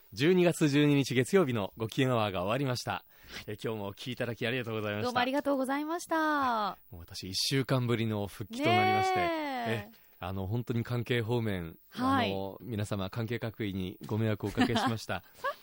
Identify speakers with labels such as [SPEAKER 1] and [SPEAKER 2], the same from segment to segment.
[SPEAKER 1] 12月12日月曜日のご機嫌アワーが終わりました。今日もお聞きいただきありがとうございました。
[SPEAKER 2] どうもありがとうございました。
[SPEAKER 1] もう私1週間ぶりの復帰となりまして、本当に関係方面、皆様関係各位にご迷惑をおかけしました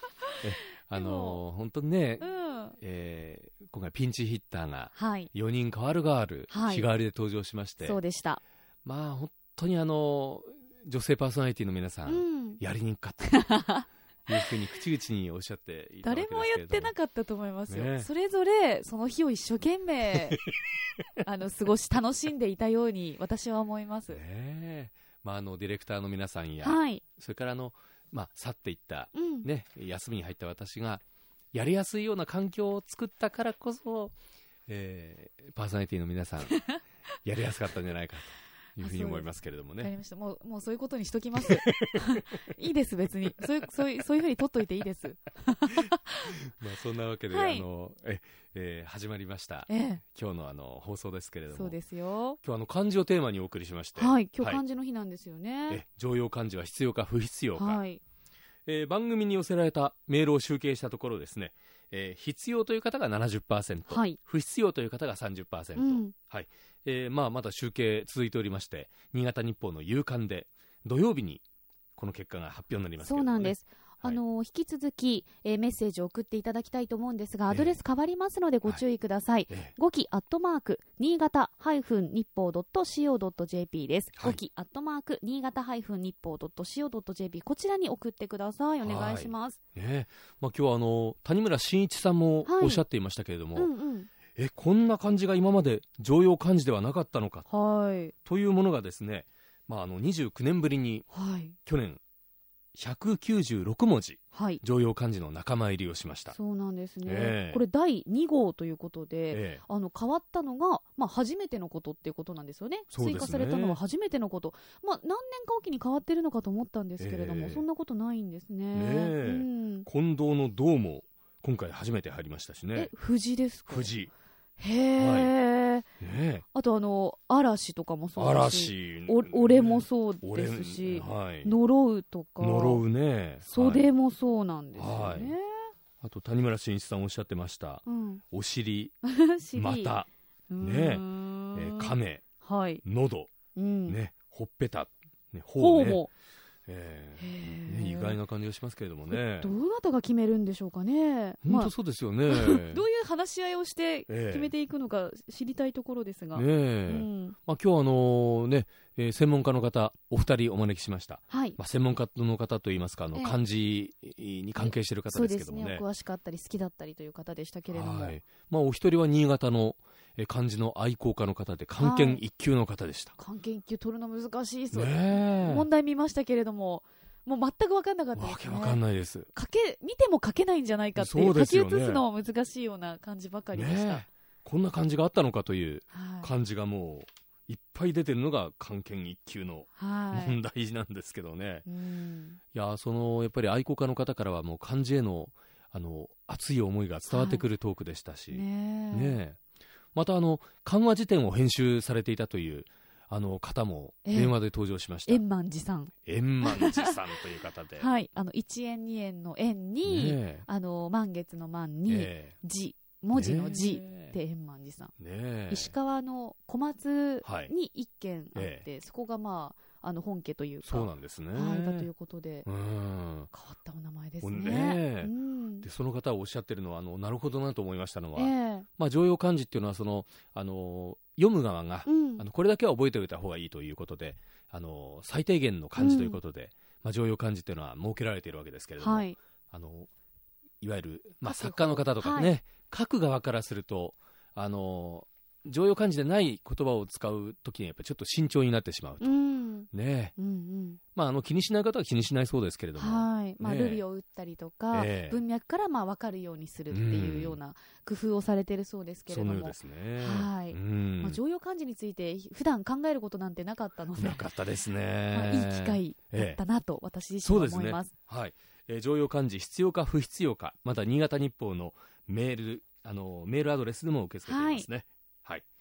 [SPEAKER 1] 本当にね、今回ピンチヒッターが4人代わる日替わりで登場しまして、
[SPEAKER 2] そうでした。
[SPEAKER 1] まあ本当に女性パーソナリティの皆さん、やりにくかったというふうに口々におっしゃっていたわけですけれども、
[SPEAKER 2] 誰も言ってなかったと思いますよ、それぞれその日を一生懸命楽しんでいたように私は思います、
[SPEAKER 1] ディレクターの皆さんや、それから去っていった、休みに入った私がやりやすいような環境を作ったからこそ、パーソナリティの皆さんやりやすかったんじゃないかというふうに思いますけれどもね。
[SPEAKER 2] わかりました。もうそういうことにしときますいいです、別にそういうふうに取っといていいです
[SPEAKER 1] そんなわけで、始まりました、今日の放送ですけれども、
[SPEAKER 2] そうですよ。
[SPEAKER 1] 今日漢字をテーマにお送りしまして、
[SPEAKER 2] 今日漢字の日なんですよね。
[SPEAKER 1] 常用漢字は必要か不必要か、番組に寄せられたメールを集計したところですね、必要という方が 70%、不必要という方が 30%、まだ集計続いておりまして、新潟日報の夕刊で土曜日にこの結果が発表になりますけれども、
[SPEAKER 2] そうなんです。引き続き、メッセージを送っていただきたいと思うんですが、アドレス変わりますのでご注意ください。5期@新潟日報.co.jp です。5期新潟日報.co.jp、こちらに送ってください。お願いします。
[SPEAKER 1] 今日は谷村新一さんもおっしゃっていましたけれども、こんな漢字が今まで常用漢字ではなかったのか、というものがですね、29年ぶりに、去年196文字、常用漢字の仲間入りをしました。
[SPEAKER 2] そうなんですね、これ第2号ということで、変わったのが、初めてのことっていうことなんですよね。追加されたのは初めてのこと、何年かおきに変わってるのかと思ったんですけれども、そんなことないんですね。
[SPEAKER 1] 近藤の銅も今回初めて入りましたしね。
[SPEAKER 2] 藤ですか。
[SPEAKER 1] 藤。
[SPEAKER 2] あと嵐とかもそうだし、俺もそうですし、呪うとか、袖もそうなんですよね。
[SPEAKER 1] あと谷村新一さんおっしゃってました、お尻また亀、喉、ほっぺた、頬ね、意外な感じがしますけれどもね。
[SPEAKER 2] どなたが決めるんでしょうかね。
[SPEAKER 1] 本当そうですよね
[SPEAKER 2] どういう話し合いをして決めていくのか知りたいところですが、今
[SPEAKER 1] 日専門家の方お二人お招きしました。専門家の方といいますか、漢字に関係している方ですけどもね、
[SPEAKER 2] そうですね、お詳しかったり好きだったりという方でしたけれども、
[SPEAKER 1] お一人は新潟の漢字の愛好家の方で、漢検一級の方でした。
[SPEAKER 2] 漢検一級取るの難しいそうです、問題見ましたけれども、もう全く分かんなかったですね。
[SPEAKER 1] わけわかんないです。
[SPEAKER 2] 見ても書けないんじゃないかっていう、書き写すのも難しいような漢字ばかりでした。
[SPEAKER 1] こんな漢字があったのかという漢字がもういっぱい出てるのが漢検一級の問題なんですけどね。やっぱり愛好家の方からはもう漢字への熱い思いが伝わってくるトークでしたし、また漢和辞典を編集されていたという方も電話で登場しました。
[SPEAKER 2] 円満寺さん
[SPEAKER 1] という方で、
[SPEAKER 2] 1円2円の円に、満月の満に字、文字の字で円満寺さん、石川の小松に一軒あって、そこが本家というか、
[SPEAKER 1] そうなんですね、
[SPEAKER 2] だということで、変わったお名前ですね。
[SPEAKER 1] でその方がおっしゃってるのはなるほどなと思いましたのは、常用漢字っていうのは読む側が、これだけは覚えておいた方がいいということで、最低限の漢字ということで、常用漢字っていうのは設けられているわけですけれども、いわゆる、作家の方とかね、書く側からすると常用漢字でない言葉を使うときにやっぱりちょっと慎重になってしまうと、気にしない方は気にしないそうですけれども、
[SPEAKER 2] ルビを打ったりとか、文脈から分かるようにするっていうような工夫をされているそうですけれども、
[SPEAKER 1] そのようですね。
[SPEAKER 2] 常用漢字について普段考えることなんてなかったので、
[SPEAKER 1] なかったですね。
[SPEAKER 2] いい機会だったなと私自身は思います。
[SPEAKER 1] 常用漢字必要か不必要か、また新潟日報のメールアドレスでも受け付けていますね。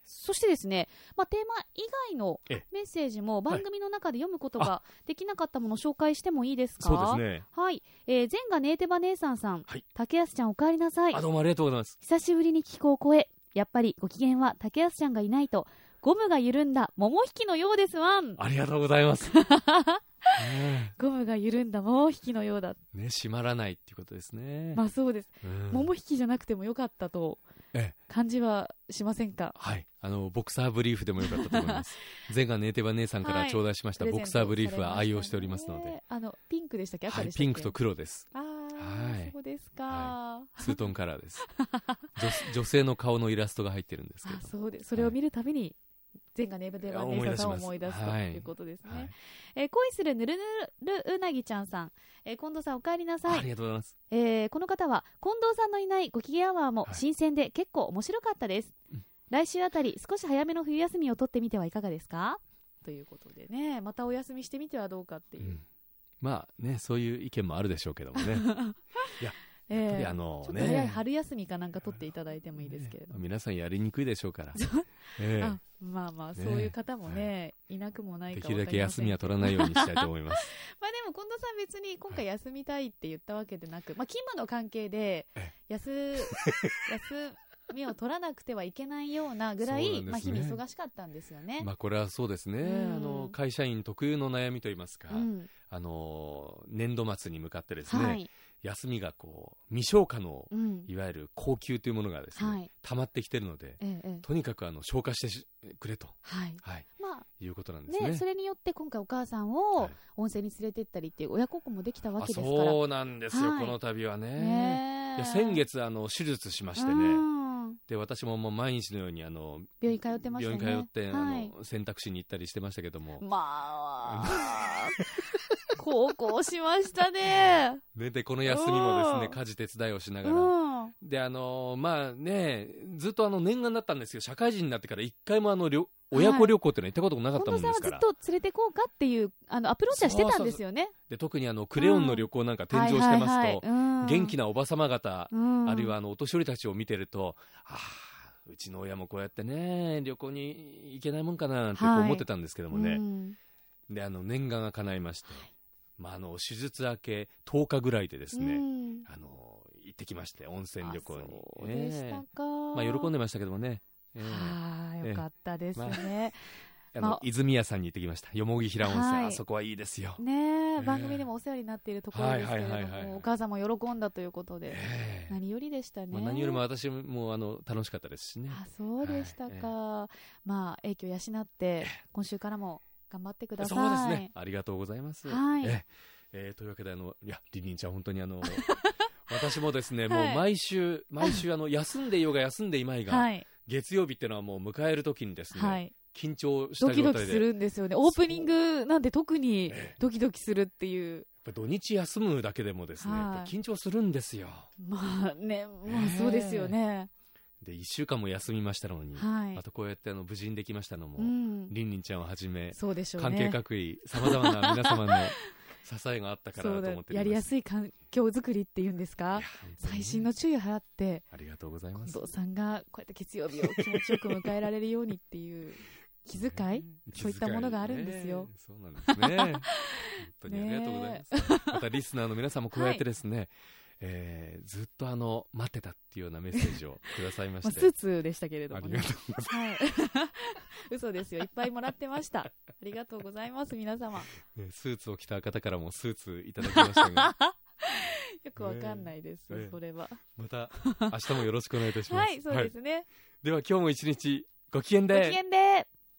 [SPEAKER 2] そしてですね、テーマ以外のメッセージも番組の中で読むことができなかったものを紹介してもいいですか？
[SPEAKER 1] そうですね。
[SPEAKER 2] はい。前がネーテバ姉さんさん、はい、竹安ちゃんお帰りなさい。
[SPEAKER 1] どうもありがとうございます。
[SPEAKER 2] 久しぶりに聞くお声、やっぱりご機嫌は竹安ちゃんがいないとゴムが緩んだ桃引きのようですわん。
[SPEAKER 1] ありがとうございます。
[SPEAKER 2] ゴムが緩んだ桃引きのようだ
[SPEAKER 1] ね、閉まらないっていうことですね。
[SPEAKER 2] そうです、桃引きじゃなくてもよかったと感じはしませんか？
[SPEAKER 1] はい、ボクサーブリーフでもよかったと思います。前がネーテバ姉さんから頂戴しました、ボクサーブリーフは愛用しておりますので、
[SPEAKER 2] ピンクでしたっけ、赤でしたっけ？
[SPEAKER 1] ピンクと黒です。
[SPEAKER 2] そうですか、
[SPEAKER 1] ツートンカラーです。女性の顔のイラストが入ってるんですけど、
[SPEAKER 2] そうです。それを見るたびに前がネーテバ姉さんを思い出すということですね。恋するぬるぬるうなぎちゃんさん、近藤さんお帰りなさい。
[SPEAKER 1] ありがとうございます。
[SPEAKER 2] この方は近藤さんのいないご機嫌アワーも新鮮で結構面白かったです。来週あたり少し早めの冬休みを取ってみてはいかがですか、ということでね、またお休みしてみてはどうかっていう、
[SPEAKER 1] そういう意見もあるでしょうけどもね。いや、やっぱり
[SPEAKER 2] ちょっと早い春休みかなんか取っていただいてもいいですけれども、
[SPEAKER 1] 皆さんやりにくいでしょうから。
[SPEAKER 2] そういう方もね、いなくもないか
[SPEAKER 1] できるだけ休みは取らないようにしたいと思います。
[SPEAKER 2] でも近藤さん別に今回休みたいって言ったわけでなく、勤務の関係で休みを取らなくてはいけないようなぐらい、日々忙しかったんですよね。
[SPEAKER 1] これはそうですね、会社員特有の悩みといいますか、年度末に向かってですね、休みが未消化の、いわゆる高級というものがですね、溜まってきているので、とにかく消化してくれと、いうことなんですね。
[SPEAKER 2] それによって今回お母さんを温泉に連れて行ったりっていう親孝行もできたわけですから。
[SPEAKER 1] そうなんですよ、この度はね。先月手術しましてね、で私ももう毎日のように病
[SPEAKER 2] 院通ってましたね。
[SPEAKER 1] 病院通って選択肢に行ったりしてましたけども、
[SPEAKER 2] 孝行しましたね。
[SPEAKER 1] でこの休みもですね、家事手伝いをしながら、でずっと念願だったんですよ。社会人になってから一回も親子旅行ってのは行ったこともなかったもんですから、
[SPEAKER 2] 近藤さんはずっと連れてこうかっていうアプローチはしてたんですよね。
[SPEAKER 1] で特にクレヨンの旅行なんか展示をしてますと、元気なおばさま方、あるいはお年寄りたちを見てると、うちの親もこうやってね旅行に行けないもんかなって思ってたんですけどもね、で念願が叶いまして、手術明け10日ぐらいでですね、行ってきまして、温泉旅行に。
[SPEAKER 2] そうでしたか。
[SPEAKER 1] 喜んでましたけどもね。
[SPEAKER 2] よかったですね。
[SPEAKER 1] 泉屋さんに行ってきました。よもぎ平温泉、あそこはいいですよ。
[SPEAKER 2] 番組でもお世話になっているところですけれども、お母さんも喜んだということで、何よりでしたね。
[SPEAKER 1] 何よりも私も楽しかったですしね。
[SPEAKER 2] そうでしたか。影響養って、今週からも頑張ってください。
[SPEAKER 1] そうですね。ありがとうございます。というわけでりりんちゃん本当に私もですね、もう毎週休んでいようが休んでいまいが、月曜日っていうのはもう迎えるときにですね、緊張した状態で
[SPEAKER 2] ドキドキするんですよね。オープニングなんて特にドキドキするっていう。
[SPEAKER 1] 土日休むだけでもですね、緊張するんですよ。
[SPEAKER 2] そうですよね。
[SPEAKER 1] で1週間も休みましたのに、またこうやって無事にできましたのも、りんりんちゃんをはじめ、関係各位さまざまな皆様の支えがあったからだと思っています。
[SPEAKER 2] やりやすい環境づくりっていうんですか、細心の注意を払って、
[SPEAKER 1] ありがとうございます。
[SPEAKER 2] 近藤さんがこうやって月曜日を気持ちよく迎えられるようにっていう気遣い、そういったものがあるんですよ。
[SPEAKER 1] そうなんですね。本当にありがとうございます。またリスナーの皆さんもこうやってですね、ずっと待ってたっていうようなメッセージをくださいまして、
[SPEAKER 2] スーツでしたけれどもね。
[SPEAKER 1] ありがとうございます。
[SPEAKER 2] 嘘ですよ、いっぱいもらってました。ありがとうございます皆様。
[SPEAKER 1] スーツを着た方からもスーツいただきましたが
[SPEAKER 2] よくわかんないです、それは。
[SPEAKER 1] また明日もよろしくお願いいたします。
[SPEAKER 2] そうですね。
[SPEAKER 1] では今日も一日ご機嫌で。
[SPEAKER 2] ご機嫌で。